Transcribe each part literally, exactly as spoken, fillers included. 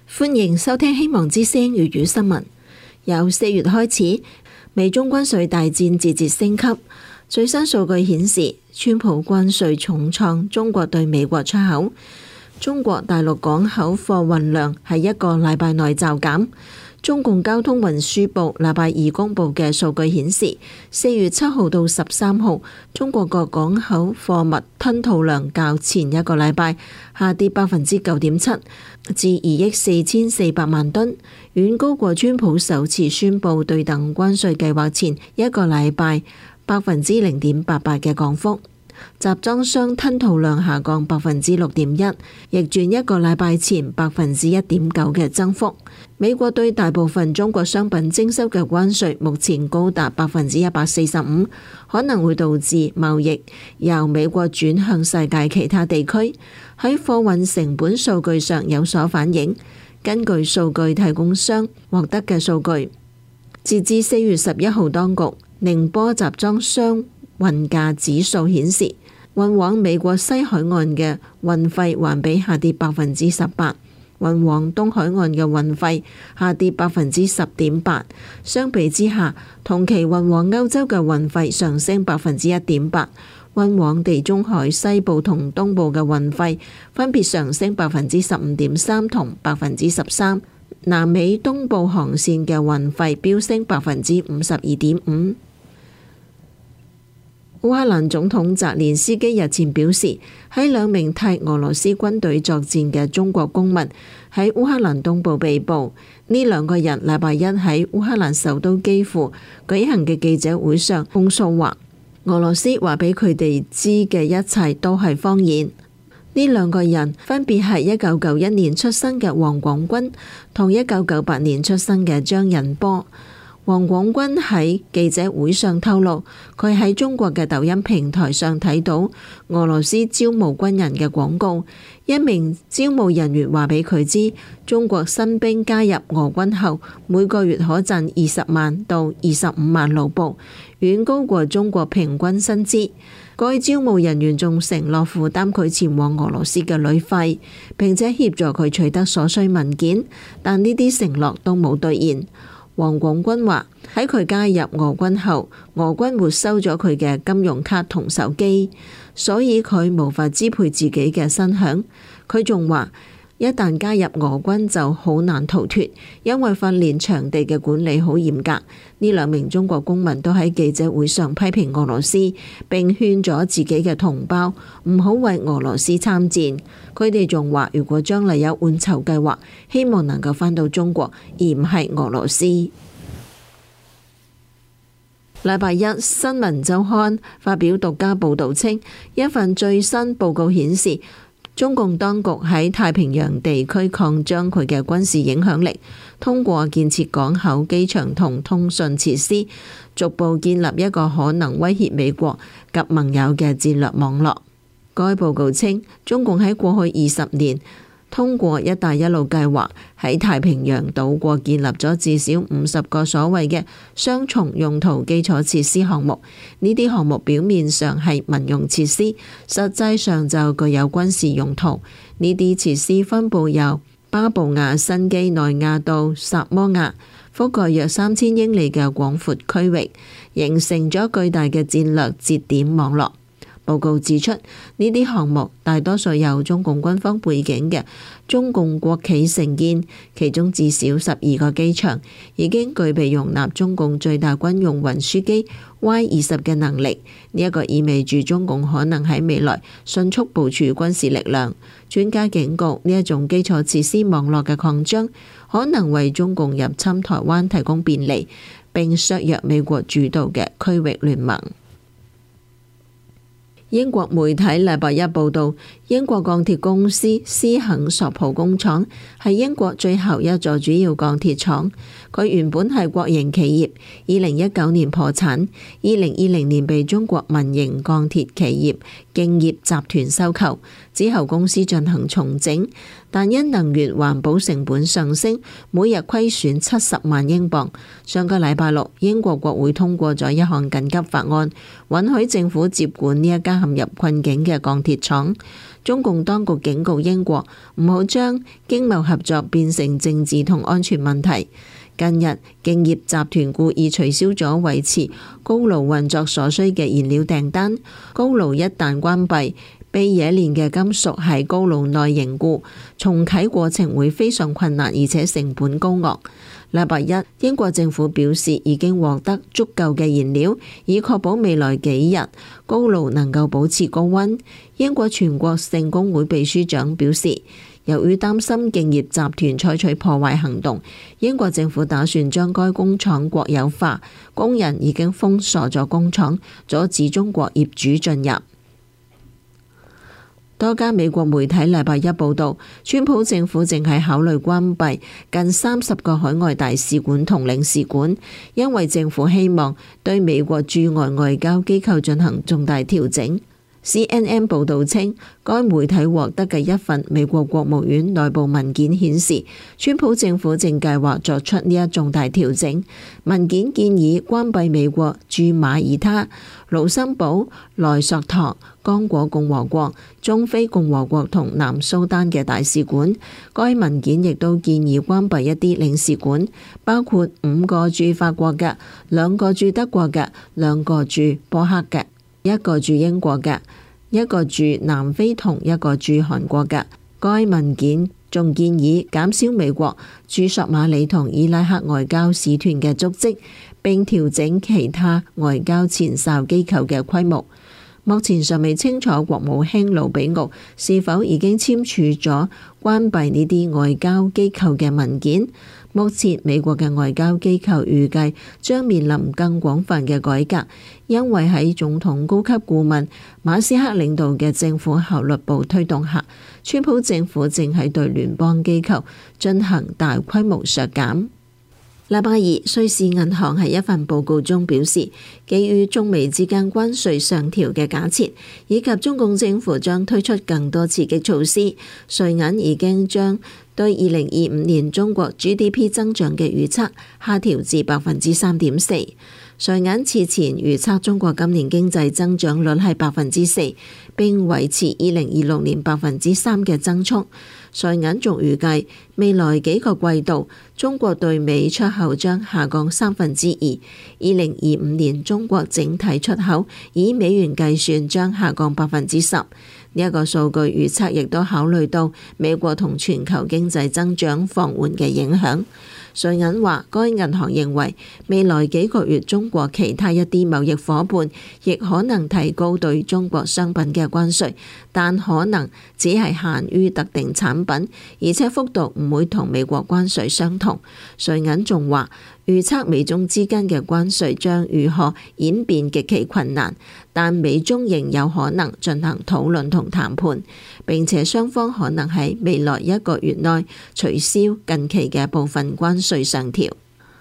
歡迎收聽希望之聲粵語新聞。由四月開始，美中關稅大戰節節升級。最新數據顯示，川普關稅重創中國對美國出口。中國大陸港口貨運量喺一個禮拜內驟減。中共交通運輸部禮拜二公布嘅數據顯示，四月七號到十三號，中國各港口貨物吞吐量較前一個禮拜下跌百分之九點七，至二億四千四百萬噸，遠高過川普首次宣布對等關稅計劃前一個禮拜百分之零點八八嘅降幅。集裝箱吞吐量下降百分之六點一，逆轉一個禮拜前百分之一點九嘅增幅。美國對大部分中國商品徵收嘅關稅目前高達百分之一百四十五，可能會導致貿易由美國轉向世界其他地區，喺貨運成本數據上有所反映。根據數據提供商獲得嘅數據，截至四月十一號當局寧波集裝箱運價指數顯示，運往美國西海岸嘅運費環比下跌百分之十八，運往東海岸嘅運費下跌百分之十點八。相比之下，同期運往歐洲嘅運費上升百分之一點八，運往地中海西部同東部嘅運費分別上升百分之十五點三同百分之十三。南美東部航線嘅運費飆升百分之五十二點五。烏克蘭總統澤連斯基日前表示，喺兩名替俄羅斯軍隊作戰嘅中國公民喺烏克蘭東部被捕。呢兩個人禮拜一喺烏克蘭首都基輔舉行嘅記者會上控訴話，俄羅斯話俾佢哋知嘅一切都係謊言。呢兩個人分別係一九九一年出生嘅黃廣軍同一九九八年出生嘅張仁波。黃廣軍喺記者會上透露，佢喺中國嘅抖音平台上睇到俄羅斯招募軍人嘅廣告，一名招募人員話俾佢知，中國新兵加入俄軍後，每個月可賺二十萬到二十五萬盧布，遠高過中國平均薪資。該招募人員仲承諾負擔佢前往俄羅斯嘅旅費，並且協助佢取得所需文件，但呢啲承諾都冇兌現。黃廣軍話喺佢加入俄軍後，俄軍沒收咗佢嘅金融卡同手機，所以佢無法支配自己嘅薪餉。佢仲話，一旦加入俄軍就好難逃脫，因為訓練場地嘅管理好嚴格。呢兩名中國公民都喺記者會上批評俄羅斯，並勸咗自己嘅同胞唔好為俄羅斯參戰。佢哋仲話，如果將來有換囚計劃，希望能夠返到中國，而唔係俄羅斯。禮拜一，新聞週刊發表獨家報導稱，一份最新報告顯示，中共當局喺太平洋地區擴張佢嘅軍事影響力，通過建設港口、機場同通訊設施，逐步建立一個可能威脅美國及盟友嘅戰略網絡。該報告稱，中共喺過去二十年通過一帶一路計劃喺太平洋島國建立咗至少五十個所謂嘅雙重用途基礎設施項目。呢啲項目表面上係民用設施，實際上就具有軍事用途。呢啲設施分佈由巴布亞新畿內亞到薩摩亞，覆蓋約三千英里嘅廣闊區域，形成咗巨大嘅戰略節點網絡。報告指出，呢啲項目大多數由中共軍方背景嘅中共國企承建，其中至少十二個機場已經具備容納中共最大軍用運輸機 Y 二十嘅能力。呢一個意味住中共可能喺未來迅速部署軍事力量。專家警告，呢一種基礎設施網絡嘅擴張可能為中共入侵台灣提供便利，並削弱美國主導嘅區域聯盟。英國媒體禮拜一報導，英國鋼鐵公司斯肯索普工廠係英國最後一座主要鋼鐵廠。佢原本係國營企業，二零一九年破產，二零二零年被中國民營鋼鐵企業敬業集團收購。之後公司進行重整，但因能源環保成本上升，每日虧損七十萬英鎊。上個禮拜六，英國國會通過咗一項緊急法案，允許政府接管呢一家陷入困境嘅鋼鐵廠。 中共當局警告英國唔好將經貿合作變成政治同安全問題。近日，敬業集團故意取消咗維持高爐運作所需嘅燃料訂單。高爐一旦關閉，被冶煉嘅金屬喺高爐內凝固，重啟過程會非常困難，而且成本高昂。禮拜一，英國政府表示已經獲得足夠嘅燃料，以確保未來幾日高爐能夠保持高溫。英國全國性工會秘書長表示，由於擔心敬業集團採取破壞行動，英國政府打算將該工廠國有化，工人已經封鎖咗工廠，阻止中國業主進入。多家美國媒體禮拜一報道，川普政府正係考慮關閉近三十個海外大使館同領事館，因為政府希望對美國駐外外交機構進行重大調整。C N N 報導稱，該媒體獲得嘅一份美國國務院內部文件顯示，川普政府正計劃作出呢一重大調整。文件建議關閉美國駐馬耳他、盧森堡、萊索托、剛果共和國、中非共和國同南蘇丹嘅大使館。該文件亦都建議關閉一啲領事館，包括五個駐法國嘅、兩個駐德國嘅、兩個駐波克嘅、一個駐英國嘅、一個駐南非同一個駐韓國嘅。該文件仲建議減少美國駐索馬里同伊拉克外交使團嘅足跡，並調整其他外交前哨機構嘅規模。目前尚未清楚國務卿魯比奧是否已經簽署咗關閉呢啲外交機構嘅文件。目前美國嘅外交機構預計將面臨更廣泛嘅改革，因為喺總統高級顧問馬斯克領導嘅政府效率部推動下，川普政府正喺對聯邦機構進行大規模削減。禮拜二，瑞士銀行喺一份報告中表示，基於中美之間關稅上調嘅假設，以及中共政府將推出更多刺激措施，瑞銀已經將對二零二五年中國 G D P 增長嘅預測下調至百分之三點四。瑞銀此前預測中國今年經濟增長率係百分之四，並維持二零二六年百分之三嘅增速。瑞銀仲預計未來幾個季度中國對美出口將下降三分之二。二零二五年中國整體出口以美元計算將下降百分之十。呢一個數據預測亦都考慮到美國同全球經濟增長放緩嘅影響。瑞銀話，該銀行認為未來幾個月中國其他一啲貿易夥伴亦可能提高對中國商品嘅關稅，但可能只係限於特定產品，而且幅度唔會同美國關稅相同。瑞銀仲話，預測美中之間嘅關稅將如何演變極其困難，但美中仍有可能進行討論同談判，並且雙方可能喺未來一個月內取消近期嘅部分關稅上調。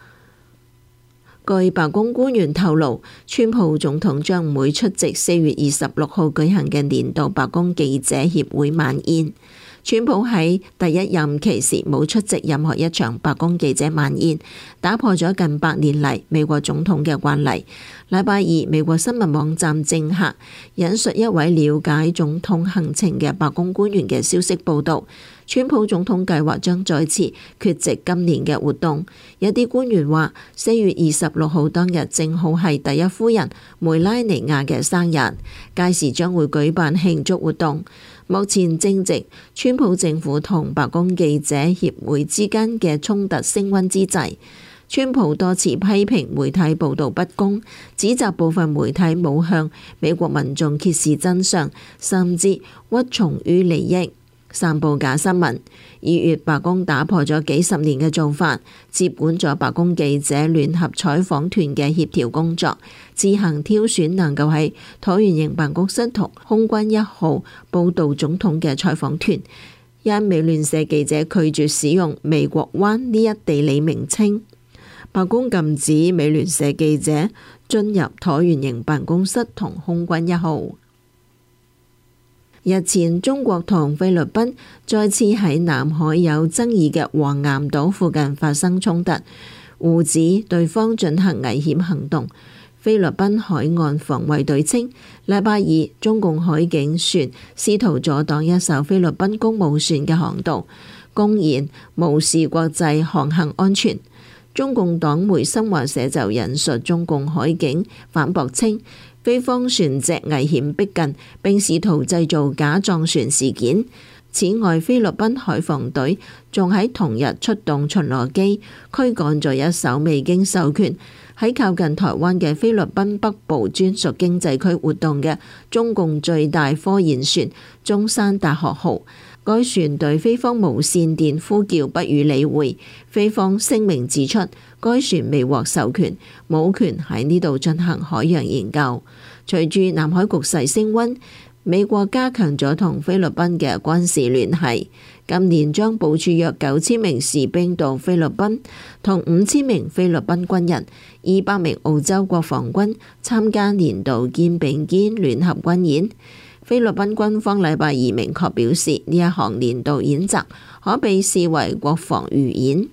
據白宮官員透露，川普總統將唔會出席四月二十六號舉行嘅年度白宮記者協會晚宴。川普喺第一任期時冇出席任何一場白宮記者晚宴，打破咗近百年嚟美國總統嘅慣例。禮拜二，美國新聞網站政客引述一位了解總統行程嘅白宮官員嘅消息報道，川普總統計劃將再次缺席今年嘅活動。有啲官員話，四月二十六號當日正好係第一夫人梅拉尼亞嘅生日，屆時將會舉辦慶祝活動。目前正值川普政府同白宮記者協會之間嘅衝突升溫之際，川普多次批評媒體報導不公，指責部分媒體冇向美國民眾揭示真相，甚至屈從於利益，散佈假新聞。二月，白宮打破咗幾十年嘅做法，接管咗白宮記者聯合採訪團嘅協調工作，自行挑選能夠喺橢圓形辦公室同空軍一號報導總統嘅採訪團。因美聯社記者拒絕使用美國灣呢一地理名稱，白宮禁止美聯社記者進入橢圓形辦公室同空軍一號。日前，中國同菲律賓再次喺南海有爭議嘅黃岩島附近發生衝突，互指對方進行危險行動。 菲律賓海岸防衛隊稱，禮拜二中共海警船試圖阻擋一艘菲律賓公務船嘅航道，公然無視國際航行安全。中共黨媒新華社就引述中共海警反駁稱，菲方船隻危險逼近，並試圖製造假撞船事件。此外，菲律賓海防隊仲喺同日出動巡邏機驅趕咗一艘未經授權喺靠近台灣嘅菲律賓北部專屬經濟區活動嘅中共最大科研船中山大學號。該船對菲方無線電呼叫不予理會。菲方聲明指出，該船未獲授權，冇權喺呢度進行海洋研究。隨住南海局勢升溫，美國加強咗同菲律賓嘅軍事聯繫，今年將部署約九千名士兵到菲律賓，同五千名菲律賓軍人、二百名澳洲國防軍參加年度肩並肩聯合軍演。菲律賓軍方禮拜二明確表示，呢一項年度演習可被視為國防預演。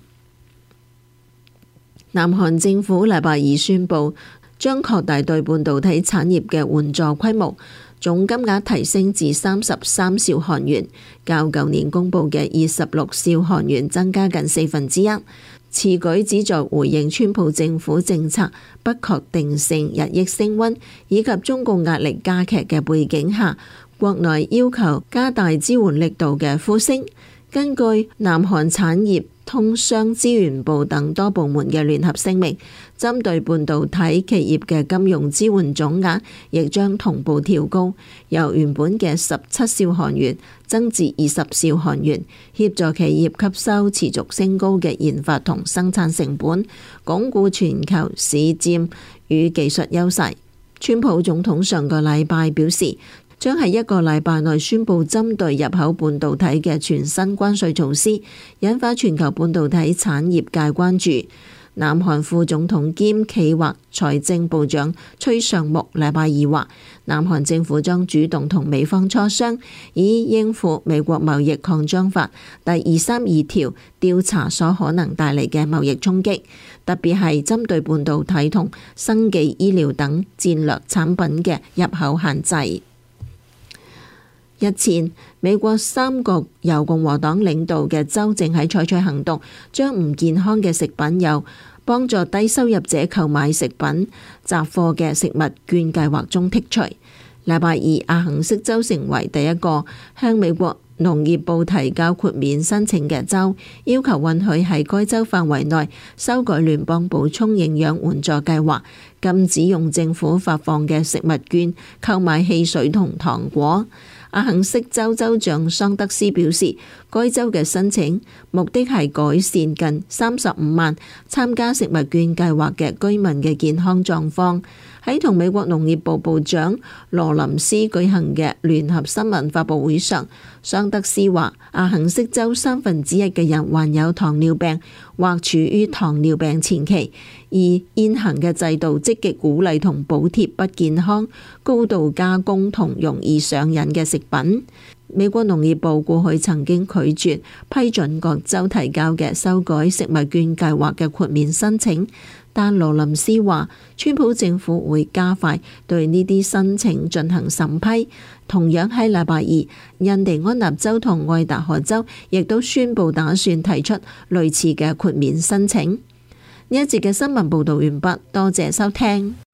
南韓政府禮拜二宣布，將擴大對半導體產業嘅援助規模，總金額提升至三十三兆韓元，較舊年公布嘅二十六兆韓元增加近四分之一。此舉旨在回應川普政府政策不確定性日益升溫，以及中共壓力加劇嘅背景下，國內要求加大支援力度嘅呼聲。根據南韓產業通商資源部等多部門嘅聯合聲明，針對半導體企業嘅金融支援總額亦將同步調高，由原本嘅十七兆韓元增至二十兆韓元，協助企業吸收持續升高嘅研發同生產成本，鞏固全球市佔與技術優勢。川普總統上個禮拜表示，將喺一個禮拜內宣布針對入口半導體嘅全新關稅措施，引發全球半導體產業界關注。南韓副總統兼企劃財政部長崔尚木禮拜二話，南韓政府將主動同美方磋商，以應付美國貿易擴張法第二三二條調查所可能帶嚟嘅貿易衝擊，特別係針對半導體同生技醫療等戰略產品嘅入口限制。日前，美國三個由共和黨領導嘅州正喺採取行動，將唔健康嘅食品由幫助低收入者購買食品雜貨嘅食物券計劃中剔除。禮拜二，阿肯色州成為第一個向美國農業部提交豁免申請嘅州，要求允許喺該州範圍內修改聯邦補充營養援助計劃，禁止用政府發放嘅食物券購買汽水同糖果。阿肯色州州長桑德斯表示，該州嘅申請目的係改善近三十五萬參加食物券計劃嘅居民嘅健康狀況。喺同美國農業部部長羅林斯舉行嘅聯合新聞發佈會上，桑德斯話，阿肯色州三分之一嘅人患有糖尿病或處於糖尿病前期，而現行嘅制度積極鼓勵同補貼不健康、高度加工同容易上癮嘅食品。美國農業部過去曾經拒絕批准各州提交嘅修改食物券計劃嘅豁免申請，但羅林斯話，川普政府會加快對呢啲申請進行審批。同樣喺禮拜二，印第安納州同愛達荷州亦都宣布打算提出類似嘅豁免申請。呢一節嘅新聞報道完畢，多謝收聽。